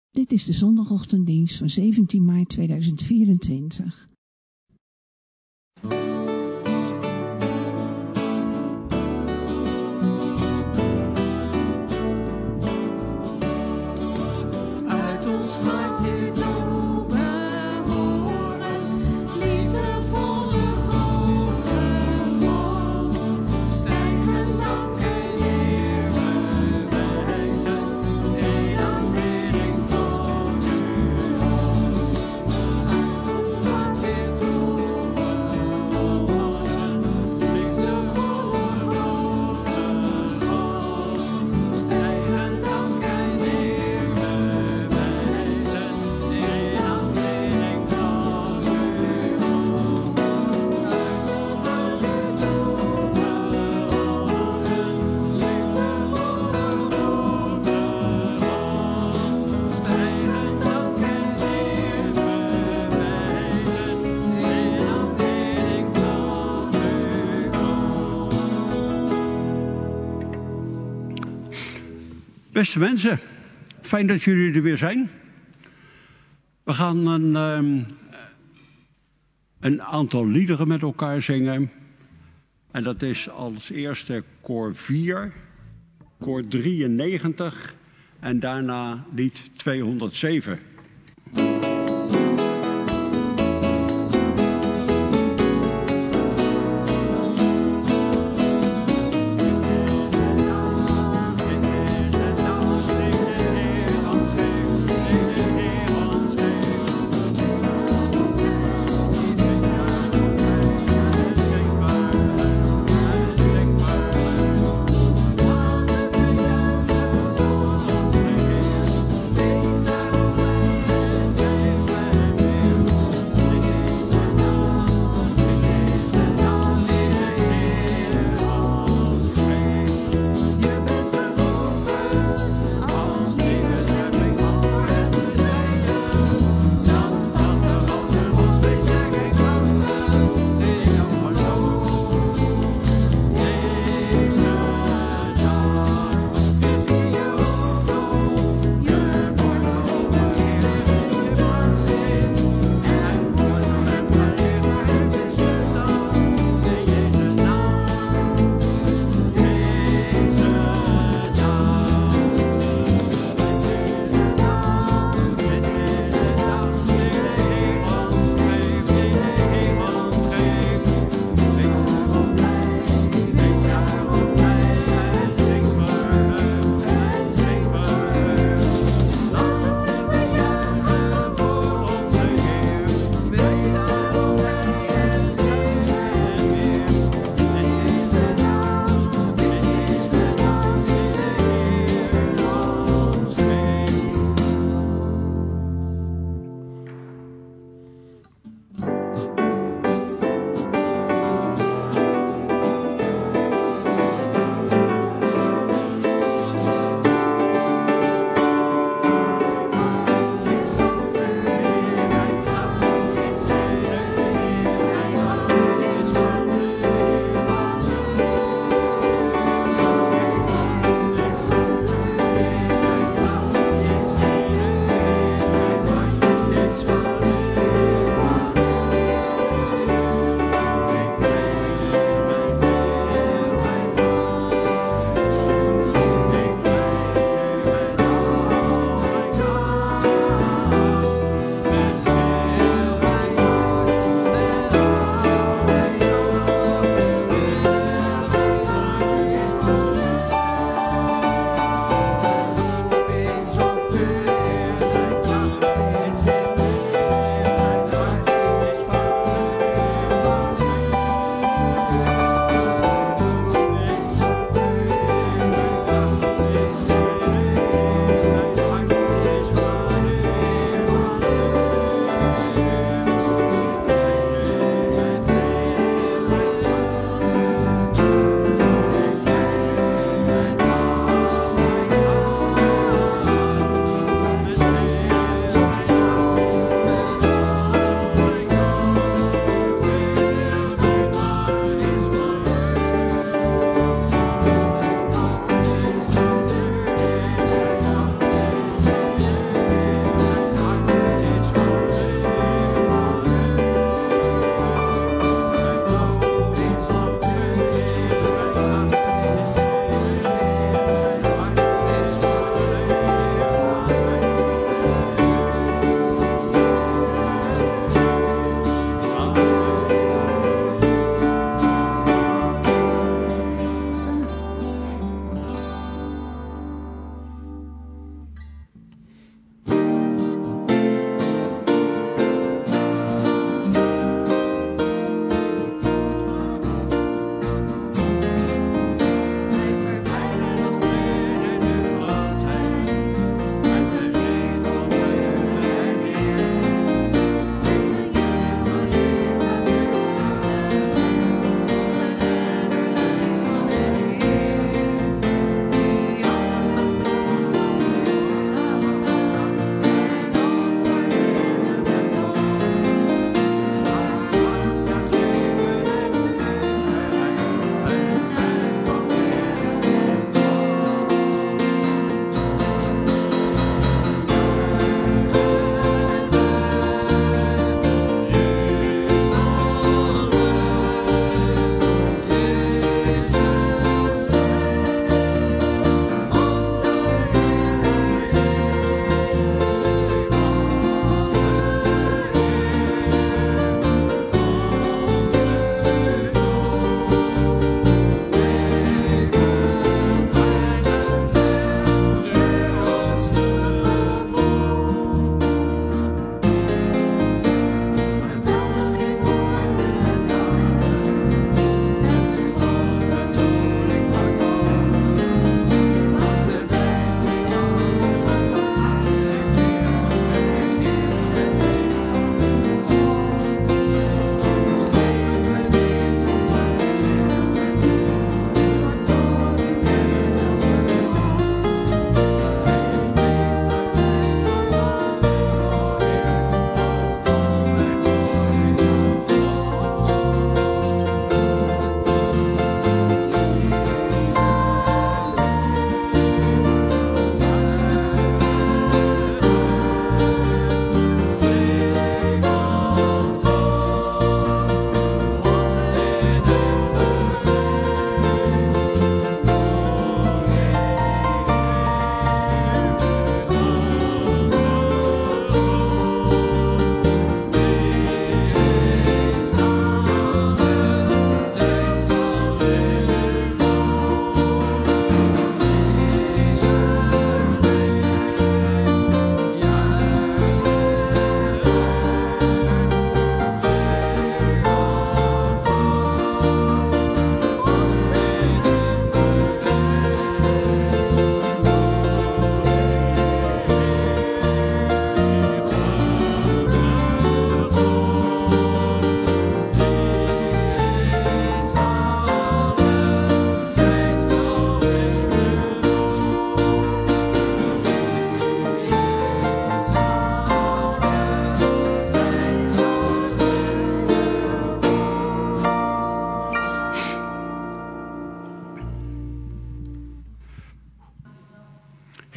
Dit is de zondagochtenddienst van 17 maart 2024. Uit ons hart je tonen horen, liefdevolle goden vol, stijgen dank en eer bewijzen, in aanbidding tot u. Uit ons hart je tonen horen, liefdevolle goden vol, stijgen dank en eer bewijzen, in aanbidding tot u. Beste mensen, fijn dat jullie er weer zijn. We gaan een aantal liederen met elkaar zingen. En dat is als eerste koor 4, koor 93 en daarna lied 207. Deze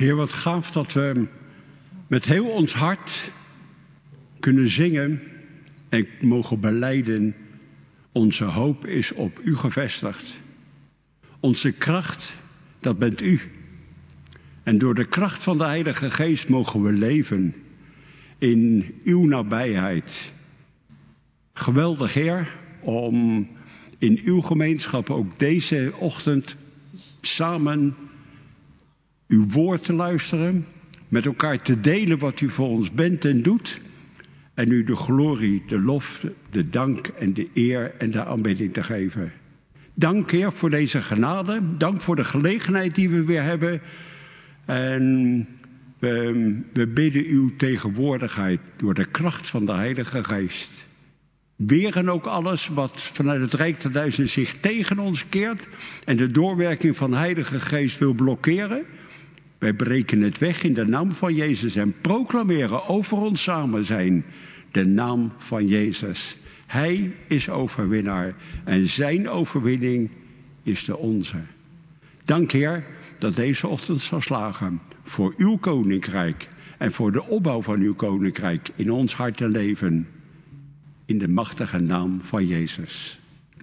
Heer, wat gaaf dat we met heel ons hart kunnen zingen en mogen belijden. Onze hoop is op u gevestigd. Onze kracht, dat bent u. En door de kracht van de Heilige Geest mogen we leven in uw nabijheid. Geweldig, Heer, om in uw gemeenschap ook deze ochtend samen uw woord te luisteren, met elkaar te delen wat u voor ons bent en doet, en u de glorie, de lof, de dank en de eer en de aanbidding te geven. Dank, Heer, voor deze genade. Dank voor de gelegenheid die we weer hebben. En we bidden uw tegenwoordigheid door de kracht van de Heilige Geest. Weren ook alles wat vanuit het Rijk der Duizenden zich tegen ons keert en de doorwerking van de Heilige Geest wil blokkeren. Wij breken het weg in de naam van Jezus en proclameren over ons samen zijn de naam van Jezus. Hij is overwinnaar en zijn overwinning is de onze. Dank, Heer, dat deze ochtend zal slagen voor uw koninkrijk en voor de opbouw van uw koninkrijk in ons hart en leven. In de machtige naam van Jezus.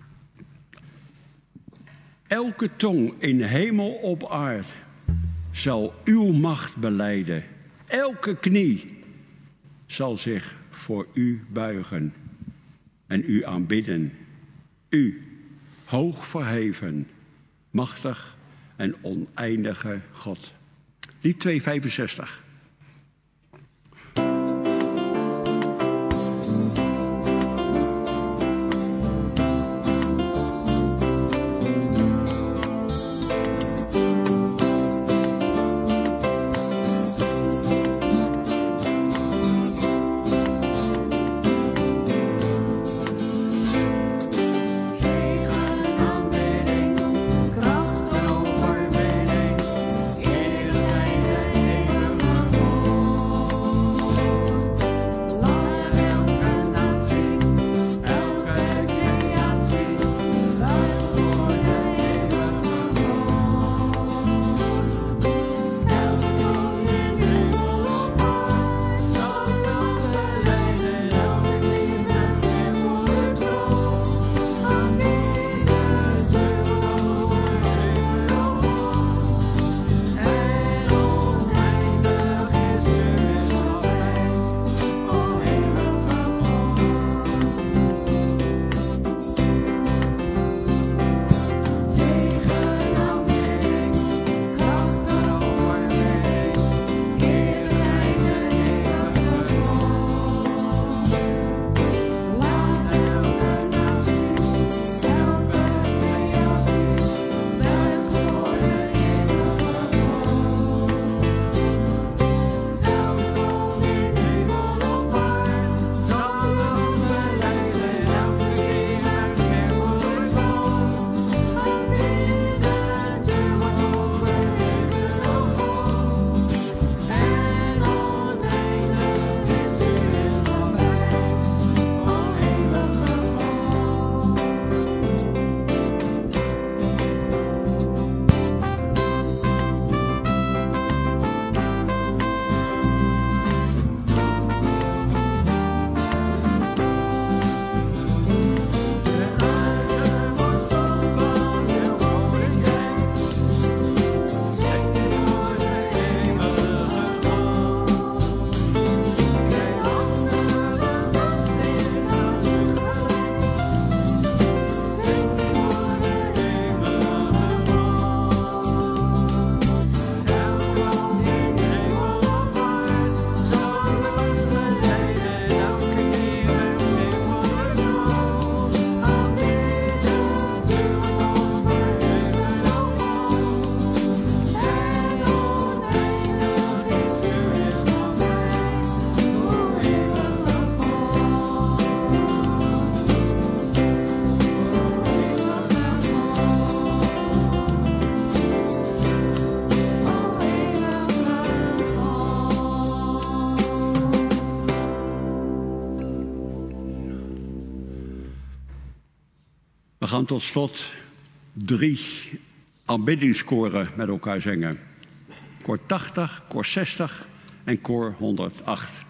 Elke tong in hemel op aarde zal uw macht belijden. Elke knie zal zich voor u buigen en u aanbidden. U, hoog verheven, machtig en oneindige God. Lied 265. We gaan tot slot 3 aanbiddingskoren met elkaar zingen. koor 80, koor 60 en koor 108.